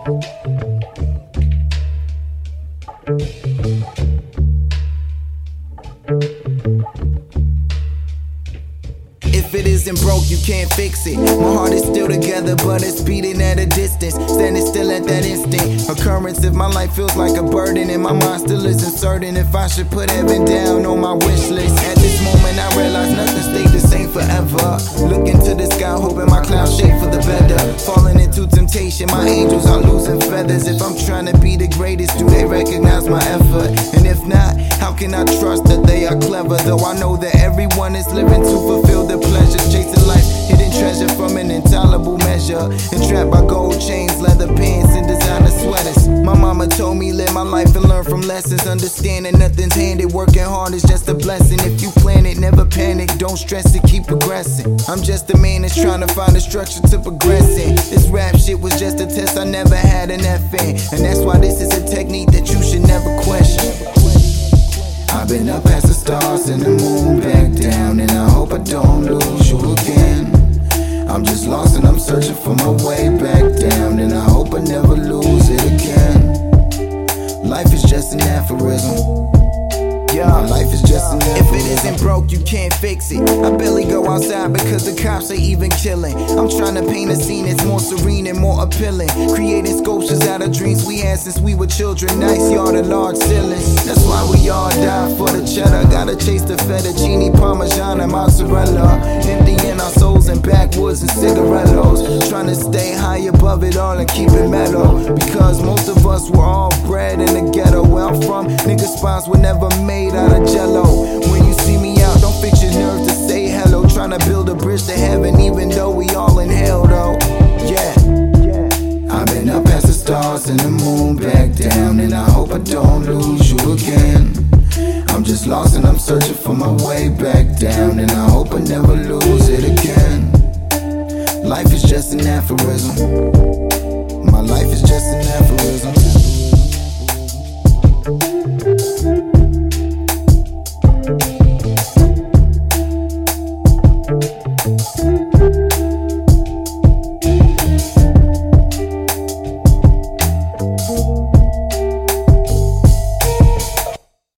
If it isn't broke, you can't fix it. My heart is still together, but it's beating at a distance. Standing still at that instant. Occurrence if my life feels like a burden, and my mind still isn't certain if I should put heaven down on my wish list. At this moment, I realize nothing stayed the same forever. Looking to the sky, hoping my clouds shape for the better. Falling into temptation, my angels are losing feathers. If I'm trying to be the greatest, do they recognize my effort? And if not, how can I trust that they are clever? Though I know that everyone is living to fulfill their pleasures, chasing life, hidden treasure from an intolerable measure. Entrapped by gold chains, leather pants, and designer sweaters. My mama told me live my life and learn from lessons. Understanding nothing's handed, working hard is just a blessing. If you plan it, never panic, don't stress it, keep progressing. I'm just a man that's trying to find a structure to progress in. This rap shit was just a test, I never had an F in. And that's why this is a technique that you should never question. I've been up past the stars and the moon back down, and I hope I don't lose you again. I'm just lost and I'm searching for my way back down, and I hope I never lose it again. Life is just an aphorism. My life is just an aphorism. If it isn't broke, you can't fix it. I barely go outside because the cops are even killing. I'm trying to paint a scene that's more serene and more appealing. Creating sculptures out of dreams we had since we were children. Nice yard and large ceilings. That's why we all die for the cheddar. Gotta chase the fettuccine, parmesan, and mozzarella. Emptying our souls in backwoods and cigarettos. Trying to stay high above it all and keep it mellow. Because most of us were all bred in the ghetto. Where I'm from, niggas' spines were never made out of jello. When you see me out, don't fix your nerves to say hello. Trying to build a bridge to heaven, even though we all in hell though. Yeah. I've been up past the stars and the moon back down, and I hope I don't lose you again. I'm just lost and I'm searching for my way back down, and I hope I never lose it again. Life is just an aphorism. My life is just an aphorism.